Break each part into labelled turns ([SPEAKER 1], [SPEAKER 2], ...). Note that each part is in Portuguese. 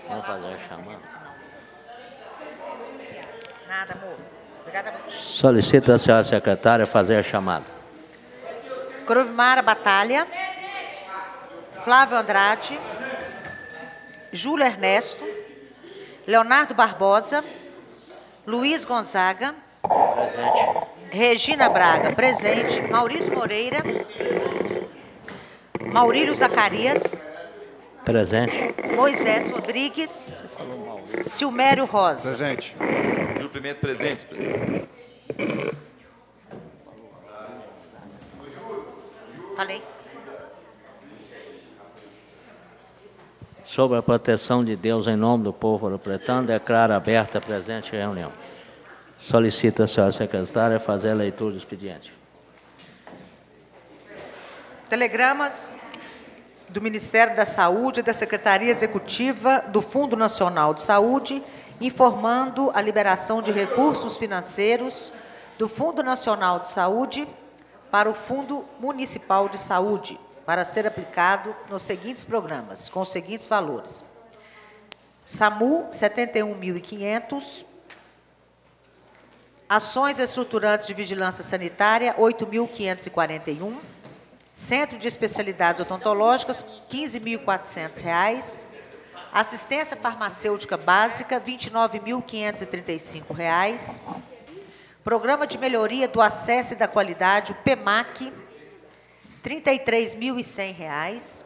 [SPEAKER 1] Vamos fazer a chamada.
[SPEAKER 2] Nada, amor. Obrigada a você.
[SPEAKER 1] Solicita a senhora secretária fazer a chamada.
[SPEAKER 2] Crovimara Batalha. Flávio Andrade. Júlio Ernesto. Leonardo Barbosa. Luiz Gonzaga.
[SPEAKER 1] Presente.
[SPEAKER 2] Regina Braga, presente. Maurício Moreira. Maurílio Zacarias.
[SPEAKER 1] Presente.
[SPEAKER 2] Moisés Rodrigues. Silmério Rosa.
[SPEAKER 3] Presente.
[SPEAKER 4] Júlio Pimenta, presente.
[SPEAKER 2] Falei.
[SPEAKER 1] Sobre a proteção de Deus em nome do povo ouro-pretano, declara aberta a presente reunião. Solicita a senhora secretária fazer a leitura do expediente.
[SPEAKER 2] Telegramas do Ministério da Saúde e da Secretaria Executiva do Fundo Nacional de Saúde, informando a liberação de recursos financeiros do Fundo Nacional de Saúde para o Fundo Municipal de Saúde, para ser aplicado nos seguintes programas, com os seguintes valores. SAMU, 71.500. Ações estruturantes de vigilância sanitária, 8.541. Centro de Especialidades Odontológicas, R$ 15.400. Assistência farmacêutica básica, R$ 29.535. Programa de melhoria do acesso e da qualidade, o PEMAC, R$ 33.100.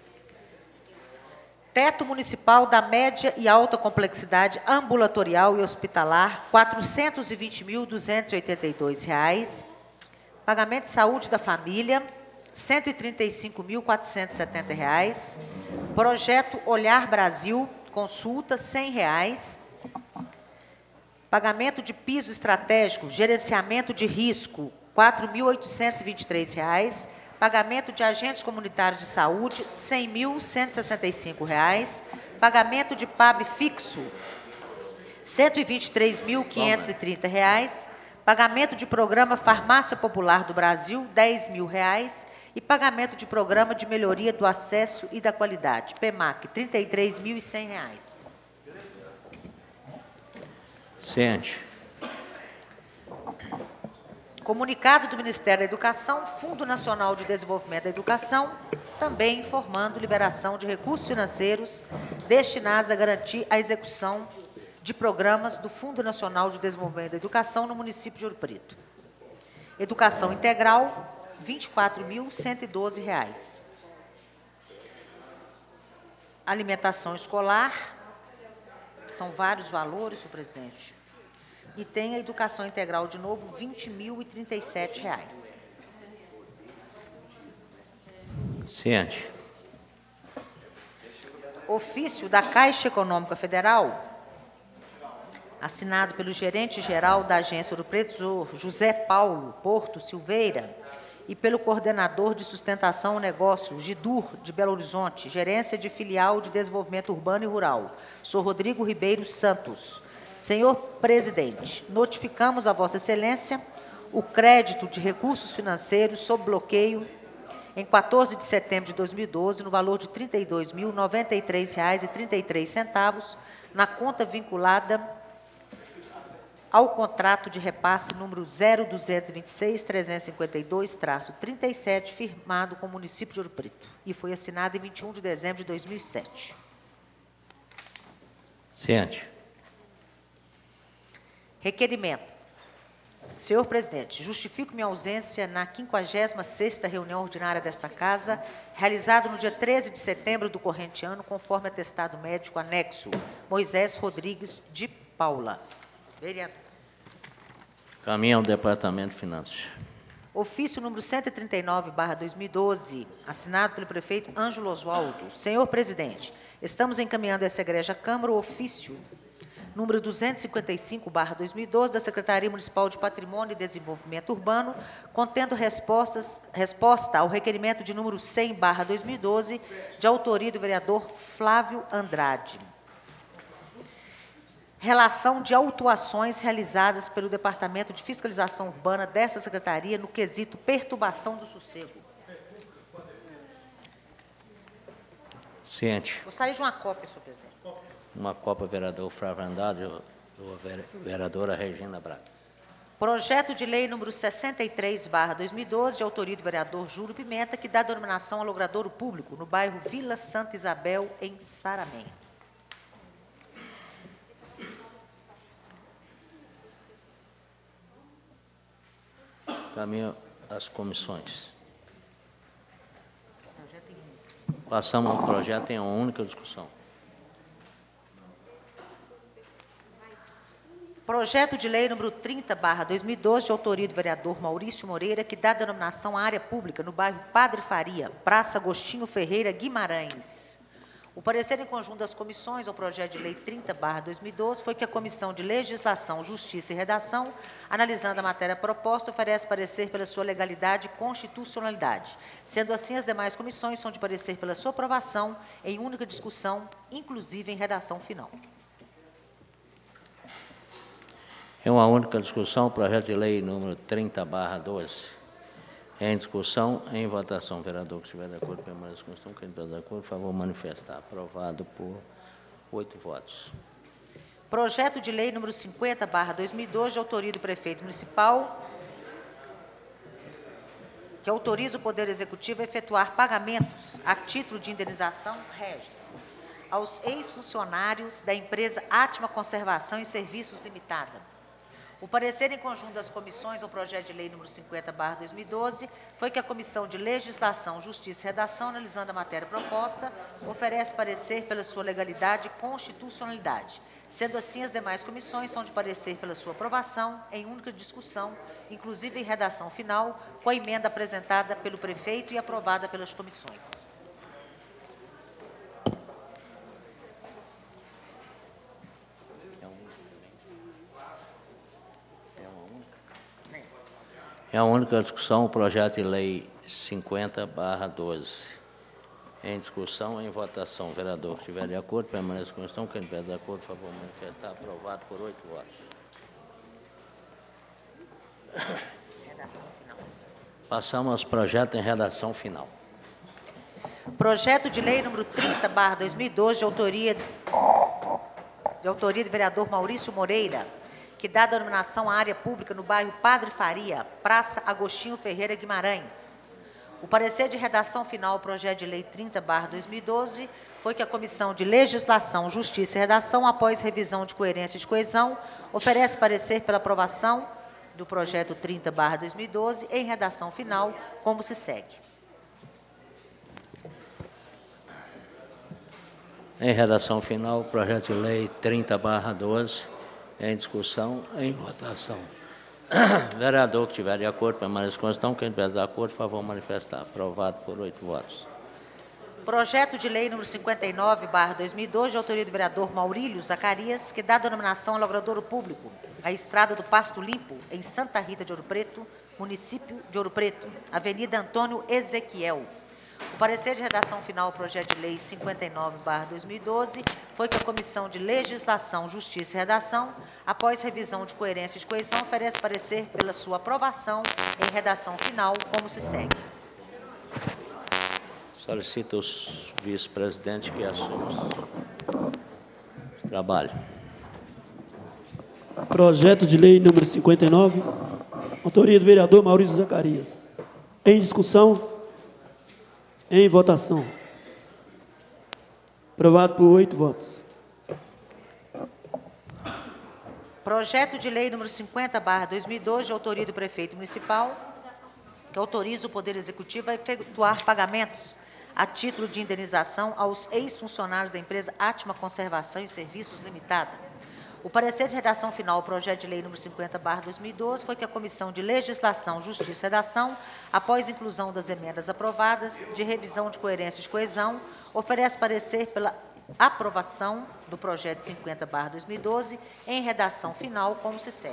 [SPEAKER 2] Teto municipal da média e alta complexidade ambulatorial e hospitalar, R$ 420.282. Pagamento de saúde da família, R$ 135.470. Projeto Olhar Brasil, consulta, R$ 100. Pagamento de piso estratégico, gerenciamento de risco, R$ 4.823. Pagamento de agentes comunitários de saúde, R$ 100.165. Pagamento de PAB fixo, R$ 123.530. Pagamento de programa Farmácia Popular do Brasil, R$ 10.000. E pagamento de programa de melhoria do acesso e da qualidade, PEMAC, R$ 33.100.
[SPEAKER 1] Ciente.
[SPEAKER 2] Comunicado do Ministério da Educação, Fundo Nacional de Desenvolvimento da Educação, também informando liberação de recursos financeiros destinados a garantir a execução de programas do Fundo Nacional de Desenvolvimento da Educação no município de Ouro Preto. Educação integral, R$ 24.112. Alimentação escolar, são vários valores, senhor presidente. E tem a educação integral, de novo, R$ 20.037.
[SPEAKER 1] Ciente.
[SPEAKER 2] Ofício da Caixa Econômica Federal, assinado pelo gerente-geral da Agência Ouro Preto, senhor José Paulo Porto Silveira, e pelo coordenador de sustentação ao negócio, GIDUR, de Belo Horizonte, Gerência de Filial de Desenvolvimento Urbano e Rural, senhor Rodrigo Ribeiro Santos. Senhor presidente, notificamos a Vossa Excelência o crédito de recursos financeiros sob bloqueio em 14 de setembro de 2012, no valor de R$ 32.093,33, na conta vinculada ao contrato de repasse número 0226-352-37, firmado com o município de Ouro Preto, e foi assinado em 21 de dezembro de 2007.
[SPEAKER 1] Ciente.
[SPEAKER 2] Requerimento. Senhor presidente, justifico minha ausência na 56ª reunião ordinária desta Casa, realizada no dia 13 de setembro do corrente ano, conforme atestado médico anexo. Moisés Rodrigues de Paula. Vereador.
[SPEAKER 1] Caminha ao Departamento de Finanças.
[SPEAKER 2] Ofício número 139/2012, assinado pelo prefeito Ângelo Oswaldo. Senhor presidente, estamos encaminhando a essa egregia Câmara o ofício número 255/2012, da Secretaria Municipal de Patrimônio e Desenvolvimento Urbano, contendo resposta ao requerimento de número 100/2012, de autoria do vereador Flávio Andrade. Relação de autuações realizadas pelo Departamento de Fiscalização Urbana desta Secretaria no quesito perturbação do sossego.
[SPEAKER 1] Ciente.
[SPEAKER 2] Gostaria de uma cópia, senhor presidente.
[SPEAKER 1] Uma cópia, vereador Flávio Andrade, vereadora Regina Braga.
[SPEAKER 2] Projeto de lei número 63/2012, de autoria do vereador Júlio Pimenta, que dá denominação ao logradouro público no bairro Vila Santa Isabel, em Saramém.
[SPEAKER 1] Caminho às comissões. Passamos ao projeto em uma única discussão.
[SPEAKER 2] Projeto de lei número 30/2012, de autoria do vereador Maurício Moreira, que dá denominação à área pública no bairro Padre Faria, Praça Agostinho Ferreira Guimarães. O parecer em conjunto das comissões ao projeto de lei 30/2012 foi que a Comissão de Legislação, Justiça e Redação, analisando a matéria proposta, oferece parecer pela sua legalidade e constitucionalidade. Sendo assim, as demais comissões são de parecer pela sua aprovação em única discussão, inclusive em redação final.
[SPEAKER 1] Em uma única discussão, o projeto de lei número 30/12. Em discussão, em votação. Vereador que estiver de acordo, permaneça com a questão. Quem estiver de acordo, por favor, manifestar. Aprovado por 8 votos.
[SPEAKER 2] Projeto de lei número 50/2012, de autoria do prefeito municipal, que autoriza o Poder Executivo a efetuar pagamentos a título de indenização, Regis, aos ex-funcionários da empresa Atma Conservação e Serviços Limitada. O parecer em conjunto das comissões ao projeto de lei número 50/2012 foi que a Comissão de Legislação, Justiça e Redação, analisando a matéria proposta, oferece parecer pela sua legalidade e constitucionalidade. Sendo assim, as demais comissões são de parecer pela sua aprovação em única discussão, inclusive em redação final, com a emenda apresentada pelo prefeito e aprovada pelas comissões.
[SPEAKER 1] Em a única discussão, o projeto de lei 50/12. Em discussão, em votação. Vereador que estiver de acordo, permaneça com a questão. Quem estiver de acordo, por favor, manifestar. Aprovado por 8 votos.
[SPEAKER 2] Redação final.
[SPEAKER 1] Passamos aos projetos em redação final.
[SPEAKER 2] Projeto de lei número 30/2012, de autoria do vereador Maurício Moreira, que dá denominação à área pública no bairro Padre Faria, Praça Agostinho Ferreira Guimarães. O parecer de redação final ao projeto de lei 30/2012 foi que a Comissão de Legislação, Justiça e Redação, após revisão de coerência e de coesão, oferece parecer pela aprovação do projeto 30/2012 em redação final, como se segue.
[SPEAKER 1] Em redação final, o projeto de lei 30/12. Em discussão, em votação. Vereador que estiver de acordo, permaneça com a questão. Quem estiver de acordo, por favor, manifestar. Aprovado por 8 votos.
[SPEAKER 2] Projeto de lei número 59/2012, de autoria do vereador Maurílio Zacarias, que dá denominação ao logradouro público, a Estrada do Pasto Limpo, em Santa Rita de Ouro Preto, município de Ouro Preto, Avenida Antônio Ezequiel. O parecer de redação final ao projeto de lei 59/2012 foi que a Comissão de Legislação, Justiça e Redação, após revisão de coerência e de coesão, oferece parecer pela sua aprovação em redação final, como se segue.
[SPEAKER 1] Solicito os vice-presidentes que assumam o trabalho.
[SPEAKER 3] Projeto de lei número 59, autoria do vereador Maurício Zacarias. Em discussão, em votação. Aprovado por 8 votos.
[SPEAKER 2] Projeto de lei número 50/2012, de autoria do prefeito municipal, que autoriza o Poder Executivo a efetuar pagamentos a título de indenização aos ex-funcionários da empresa Atma Conservação e Serviços Limitada. O parecer de redação final ao projeto de lei número 50/2012 foi que a Comissão de Legislação, Justiça e Redação, após inclusão das emendas aprovadas, de revisão de coerência e de coesão, oferece parecer pela aprovação do projeto 50/2012 em redação final, como se segue.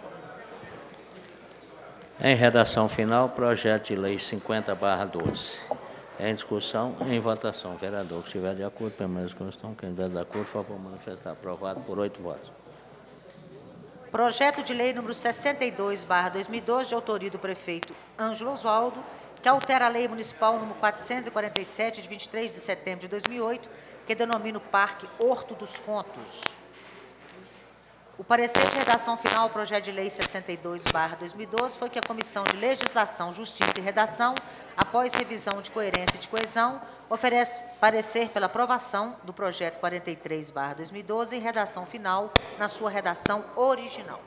[SPEAKER 1] Em redação final, projeto de lei 50/12. Em discussão, em votação. Vereador que estiver de acordo, permaneça com a questão. Quem estiver de acordo, por favor, manifestar. Aprovado por 8 votos.
[SPEAKER 2] Projeto de lei número 62/2012, de autoria do prefeito Ângelo Oswaldo, que altera a lei municipal número 447, de 23 de setembro de 2008, que denomina o Parque Horto dos Contos. O parecer de redação final ao projeto de lei 62/2012 foi que a Comissão de Legislação, Justiça e Redação, após revisão de coerência e de coesão, oferece parecer pela aprovação do projeto 43/2012 em redação final, na sua redação original.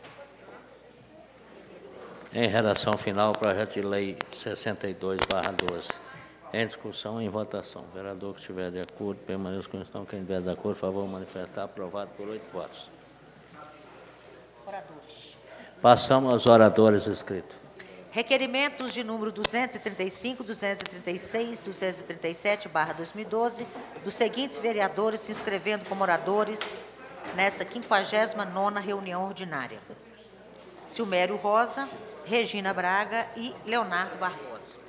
[SPEAKER 1] Em redação final, projeto de lei 62/12. Em discussão, em votação. O vereador que estiver de acordo, permaneça com a questão. Quem estiver de acordo, por favor, manifestar. Aprovado por 8 votos.
[SPEAKER 2] Oradores.
[SPEAKER 1] Passamos aos oradores inscritos.
[SPEAKER 2] Requerimentos de número 235, 236, 237/2012, dos seguintes vereadores se inscrevendo como oradores nesta 59ª reunião ordinária: Silmério Rosa, Regina Braga e Leonardo Barbosa.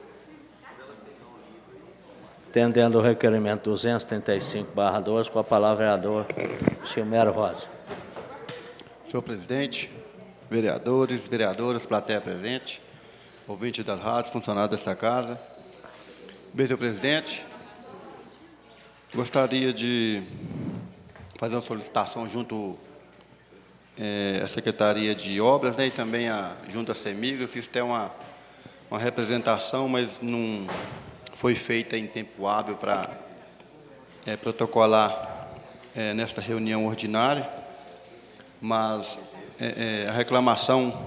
[SPEAKER 1] Entendendo o requerimento 235/12, com a palavra o vereador Silmério Rosa.
[SPEAKER 5] Senhor presidente, vereadores, vereadoras, plateia presente, ouvinte das rádios, funcionários desta casa. Bem, senhor presidente, gostaria de fazer uma solicitação junto à Secretaria de Obras, né, e também junto à CEMIG. Eu fiz até uma representação, mas não foi feita em tempo hábil para protocolar nesta reunião ordinária, mas a reclamação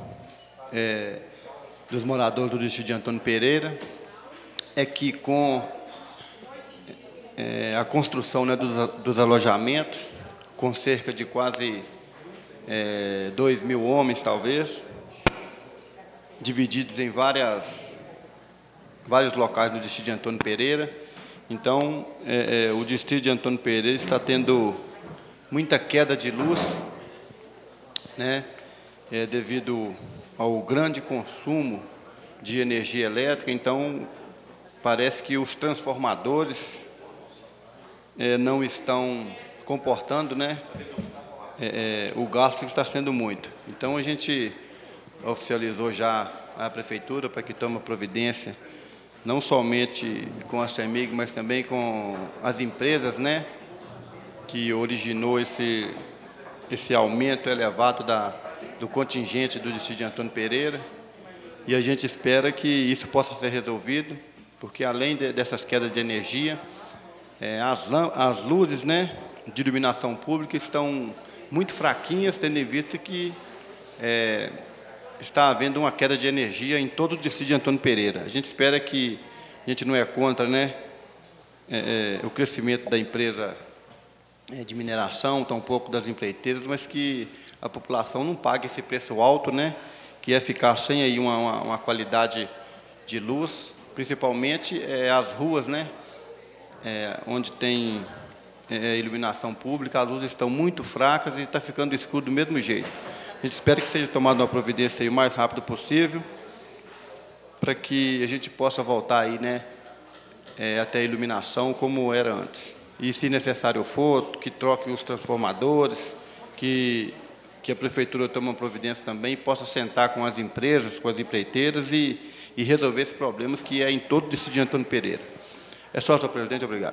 [SPEAKER 5] dos moradores do distrito de Antônio Pereira é que, com a construção, né, dos alojamentos, com cerca de quase 2.000 homens, talvez, divididos em vários locais no distrito de Antônio Pereira. Então, o distrito de Antônio Pereira está tendo muita queda de luz, né, devido ao grande consumo de energia elétrica. Então, parece que os transformadores não estão comportando, né, o gasto que está sendo muito. Então, a gente oficializou já a Prefeitura para que tome providência, não somente com a CEMIG, mas também com as empresas, né, que originou esse aumento elevado do contingente do distrito de Antônio Pereira. E a gente espera que isso possa ser resolvido, porque, além dessas quedas de energia, as luzes, né, de iluminação pública estão muito fraquinhas, tendo em vista que está havendo uma queda de energia em todo o distrito de Antônio Pereira. A gente espera que, a gente não é contra, né, o crescimento da empresa de mineração, tampouco das empreiteiras, mas que a população não pague esse preço alto, né, que é ficar sem aí uma qualidade de luz, principalmente as ruas, né, onde tem iluminação pública, as luzes estão muito fracas e está ficando escuro do mesmo jeito. A gente espera que seja tomada uma providência aí o mais rápido possível, para que a gente possa voltar aí, né, até a iluminação como era antes. E, se necessário for, que troque os transformadores, que a Prefeitura tome uma providência também, possa sentar com as empresas, com as empreiteiras e resolver esses problemas que é em todo o distrito de Antônio Pereira. É só, senhor presidente. Obrigado.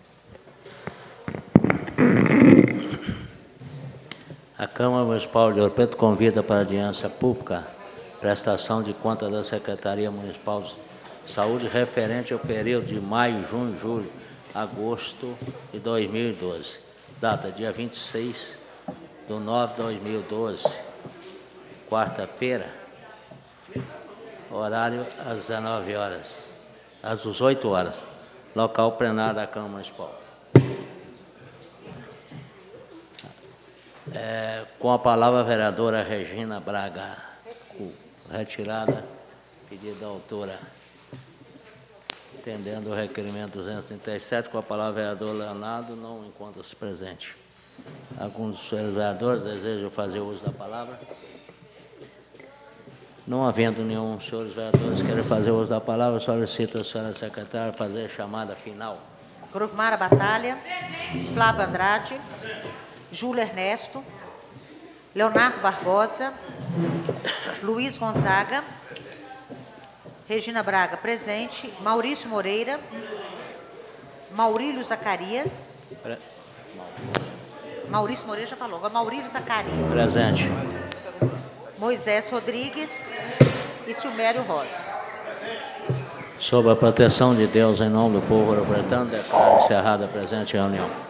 [SPEAKER 1] A Câmara Municipal de Ouro Preto convida para a audiência pública prestação de conta da Secretaria Municipal de Saúde referente ao período de maio, junho, julho, agosto de 2012. Data, dia 26/9/2012, quarta-feira, horário às 19 horas, às 18 horas, local plenário da Câmara Municipal. Com a palavra a vereadora Regina Braga. Retirada, pedido da autora. Entendendo o requerimento 237, com a palavra o vereador Leonardo, não encontra-se presente. Alguns dos senhores vereadores desejam fazer uso da palavra? Não havendo nenhum dos senhores vereadores que queira fazer uso da palavra, solicito a senhora secretária fazer a chamada final.
[SPEAKER 2] Grosmara Batalha. Flávio Andrade. Júlio Ernesto. Leonardo Barbosa. Luiz Gonzaga. Regina Braga, presente. Maurício Moreira. Maurílio Zacarias. Maurício Moreira já falou. Agora, Maurílio Zacarias.
[SPEAKER 1] Presente.
[SPEAKER 2] Moisés Rodrigues e Silmério Rosa.
[SPEAKER 1] Sob a proteção de Deus, em nome do povo ouro-pretano, declaro encerrada a presente reunião.